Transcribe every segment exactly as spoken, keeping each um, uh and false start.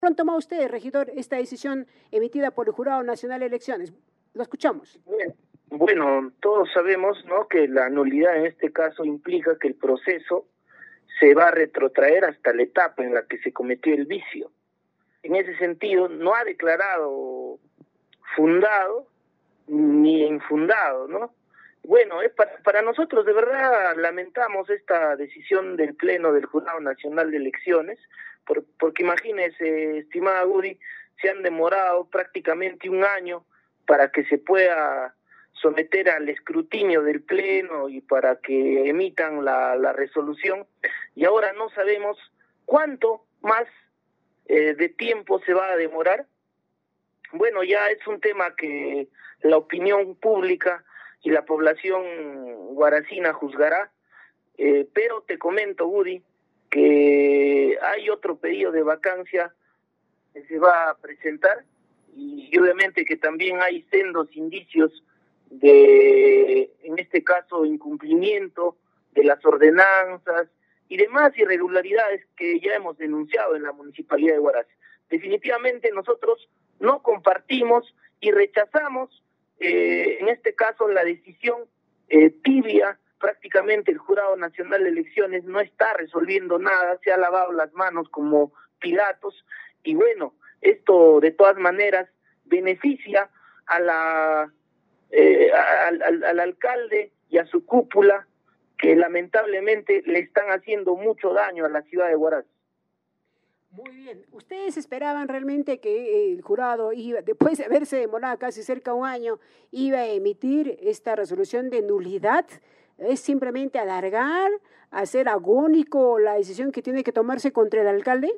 ¿Cómo toma usted, regidor, esta decisión emitida por el Jurado Nacional de Elecciones? Lo escuchamos. Bien. Bueno, todos sabemos, ¿no?, que la nulidad en este caso implica que el proceso se va a retrotraer hasta la etapa en la que se cometió el vicio. En ese sentido, no ha declarado fundado ni infundado, ¿no? Bueno, es para, para nosotros de verdad lamentamos esta decisión del Pleno del Jurado Nacional de Elecciones, por, porque imagínese, estimada Gudi, se han demorado prácticamente un año para que se pueda someter al escrutinio del Pleno y para que emitan la, la resolución, y ahora no sabemos cuánto más eh, de tiempo se va a demorar. Bueno, ya es un tema que la opinión pública y la población guaracina juzgará, eh, pero te comento, Woody, que hay otro pedido de vacancia que se va a presentar, y, y obviamente que también hay sendos indicios de, en este caso, incumplimiento de las ordenanzas y demás irregularidades que ya hemos denunciado en la Municipalidad de Huaraz. Definitivamente nosotros no compartimos y rechazamos, eh, en este caso, la decisión eh, tibia. Prácticamente el Jurado Nacional de Elecciones no está resolviendo nada, se ha lavado las manos como Pilatos, y bueno, esto de todas maneras beneficia a la eh, al, al, al alcalde y a su cúpula, que lamentablemente le están haciendo mucho daño a la ciudad de Huaraz. Muy bien. ¿Ustedes esperaban realmente que el jurado iba, después de haberse demorado casi cerca de un año, iba a emitir esta resolución de nulidad? ¿Es simplemente alargar, hacer agónico la decisión que tiene que tomarse contra el alcalde?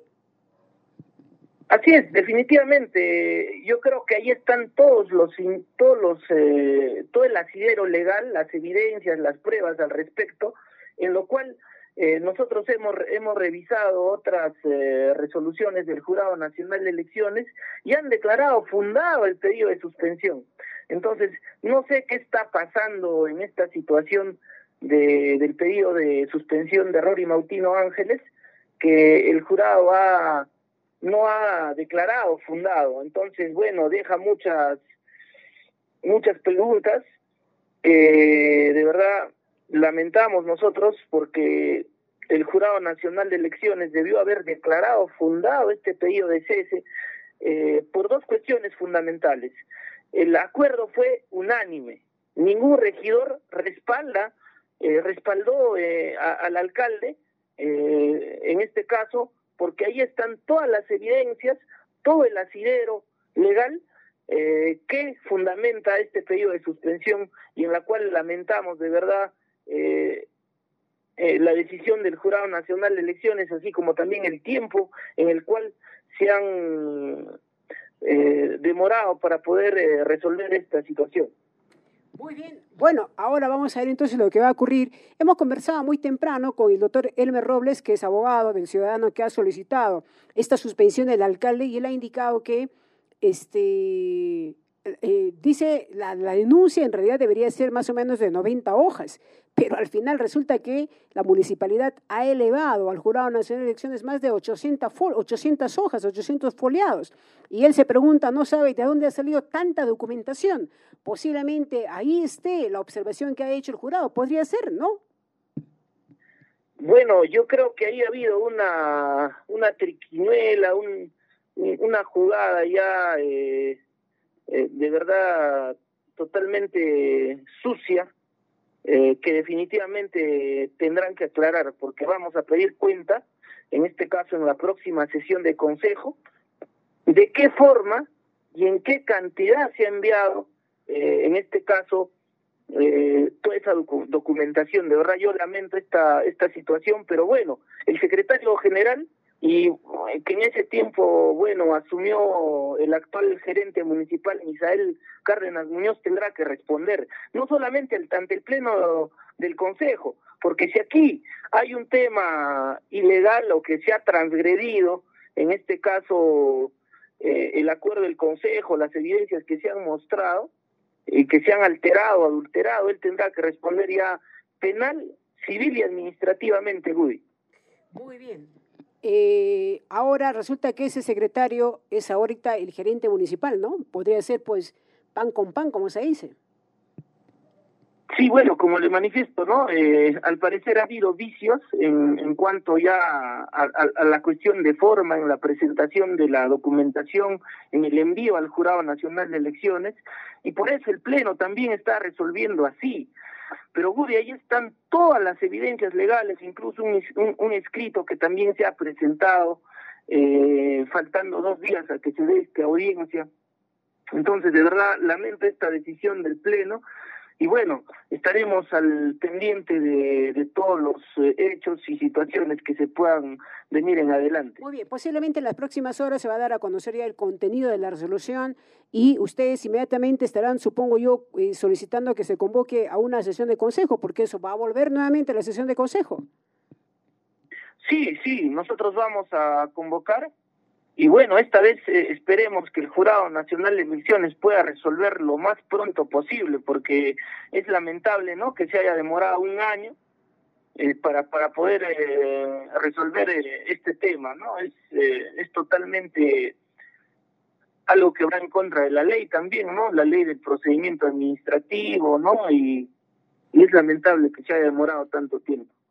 Así es, definitivamente. Yo creo que ahí están todos los, todos los, eh, todo el asidero legal, las evidencias, las pruebas al respecto, en lo cual eh, nosotros hemos hemos revisado otras eh, resoluciones del Jurado Nacional de Elecciones y han declarado fundado el pedido de suspensión. Entonces, no sé qué está pasando en esta situación de, del pedido de suspensión de Rory Mautino Ángeles, que el jurado ha no ha declarado fundado. Entonces, bueno, deja muchas muchas preguntas. Eh, de verdad lamentamos nosotros, porque el Jurado Nacional de Elecciones debió haber declarado fundado este pedido de cese eh, por dos cuestiones fundamentales. El acuerdo fue unánime, ningún regidor respalda eh, respaldó eh, a, al alcalde eh, en este caso, porque ahí están todas las evidencias, todo el asidero legal eh, que fundamenta este pedido de suspensión, y en la cual lamentamos de verdad eh, eh, la decisión del Jurado Nacional de Elecciones, así como también el tiempo en el cual se han eh, demorado para poder eh, resolver esta situación. Muy bien. Bueno, ahora vamos a ver entonces lo que va a ocurrir. Hemos conversado muy temprano con el doctor Elmer Robles, que es abogado del ciudadano que ha solicitado esta suspensión del alcalde, y él ha indicado que este, eh, dice la, la denuncia en realidad debería ser más o menos de noventa hojas, pero al final resulta que la municipalidad ha elevado al Jurado Nacional de Elecciones más de ochocientas, ochocientas hojas, ochocientos foliados, y él se pregunta, no sabe de dónde ha salido tanta documentación. Posiblemente ahí esté la observación que ha hecho el jurado, podría ser, ¿no? Bueno, yo creo que ahí ha habido una, una triquiñuela, un, una jugada ya eh, eh, de verdad totalmente sucia, eh, que definitivamente tendrán que aclarar, porque vamos a pedir cuenta, en este caso en la próxima sesión de consejo, de qué forma y en qué cantidad se ha enviado, eh, en este caso, eh, toda esa docu documentación. De verdad yo lamento esta, esta situación, pero bueno, el secretario general, y que en ese tiempo, bueno, asumió el actual gerente municipal, Misael Cárdenas Muñoz, tendrá que responder, no solamente ante el pleno del consejo, porque si aquí hay un tema ilegal o que se ha transgredido, en este caso eh, el acuerdo del consejo, las evidencias que se han mostrado y que se han alterado, adulterado, él tendrá que responder ya penal, civil y administrativamente, Gudi. Muy bien. eh, ahora resulta que ese secretario es ahorita el gerente municipal, ¿no? Podría ser pues pan con pan, como se dice. Sí, bueno, como le manifiesto, ¿no? Eh, al parecer ha habido vicios en, en cuanto ya a, a, a la cuestión de forma, en la presentación de la documentación, en el envío al Jurado Nacional de Elecciones, y por eso el Pleno también está resolviendo así. Pero, Guri, ahí están todas las evidencias legales, incluso un, un, un escrito que también se ha presentado, eh, faltando dos días a que se dé esta audiencia. Entonces, de verdad, lamento esta decisión del Pleno. Y bueno, estaremos al pendiente de, de todos los eh, hechos y situaciones que se puedan venir en adelante. Muy bien, posiblemente en las próximas horas se va a dar a conocer ya el contenido de la resolución y ustedes inmediatamente estarán, supongo yo, eh, solicitando que se convoque a una sesión de consejo, porque eso va a volver nuevamente a la sesión de consejo. Sí, sí, nosotros vamos a convocar. Y bueno, esta vez eh, esperemos que el Jurado Nacional de Elecciones pueda resolver lo más pronto posible, porque es lamentable, ¿no?, que se haya demorado un año eh, para para poder eh, resolver eh, este tema, ¿no? Es eh, es totalmente algo que va en contra de la ley también, ¿no? La ley del procedimiento administrativo, ¿no? Y, y es lamentable que se haya demorado tanto tiempo.